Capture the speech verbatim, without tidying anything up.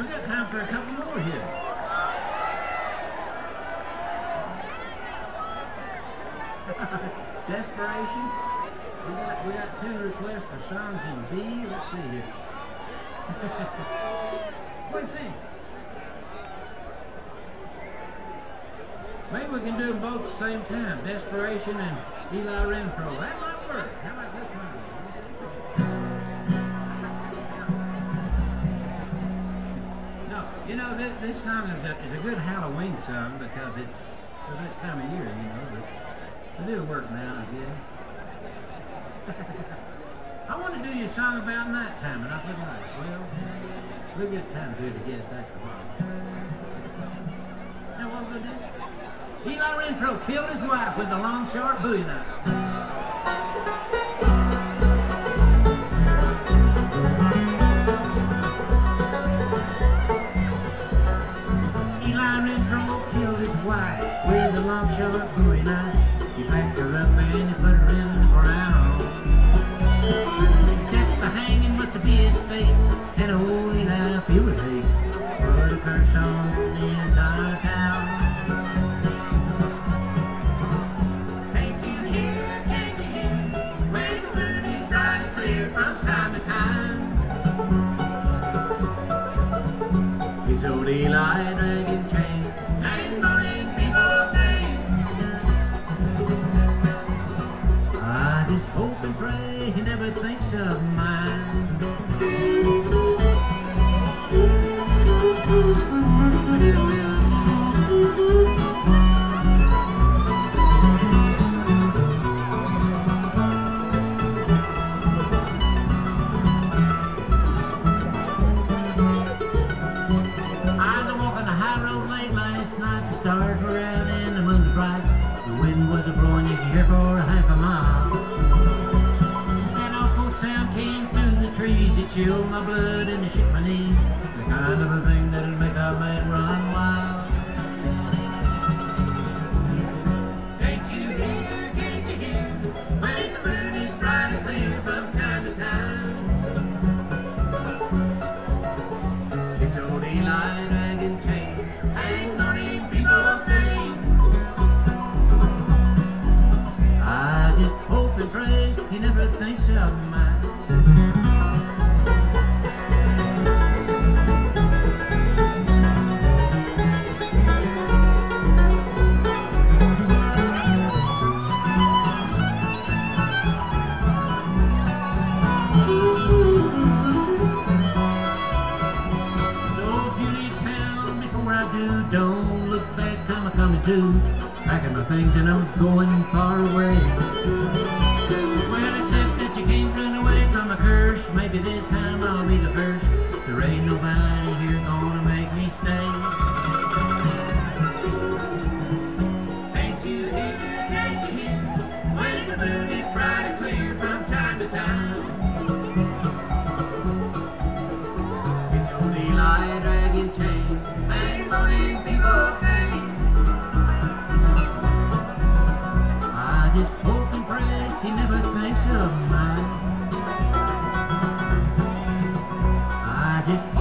We got time for a couple more here. Desperation. We got we got two requests for songs in B. Let's see here. What do you think? Maybe we can do them both at the same time. Desperation and Eli Renfro. That might work. How about that time? No, you know, this, this song is a, is a good Halloween song because it's for that time of year, you know. But, but it'll work now, I guess. I want to do you a song about nighttime, and I forgot. Well, we'll get time to do it, I guess, after a while. Now, what we're going to do? Eli Renfro killed his wife with a long, sharp Bowie knife. Eli Renfro killed his wife with a long, sharp Bowie knife. He packed her up and he put her in the ground. Death by hanging was to be his fate, and a holy life he would hate. Put a curse on the entire town. Can't you hear, can't you hear, when the moon is bright and clear from time to time? It's old Eli dragging chains and moaning people's names. I just hope and pray he never thinks of mine. The stars were out and the moon was bright. The wind was a-blowing, you could hear for a half a mile. That awful sound came through the trees. It chilled my blood and it shook my knees. The kind of a thing that'll make a man run wild. Can't you hear, can't you hear, when the moon is bright and clear from time to time? It's old Eli dragging chains and moaning people's names. I just hope and pray he never thinks of mine. Don't look back, I'm a coming to. Packing my things and I'm going far away. Well, except that you can't run away from a curse. Maybe this time I'll be the first. There ain't nobody here gonna make me stay. Can't you hear, can't you hear, when the moon is bright and clear from time to time? It's old Eli dragging chains and moaning people's names. I just hope and pray he never thinks of mine. I just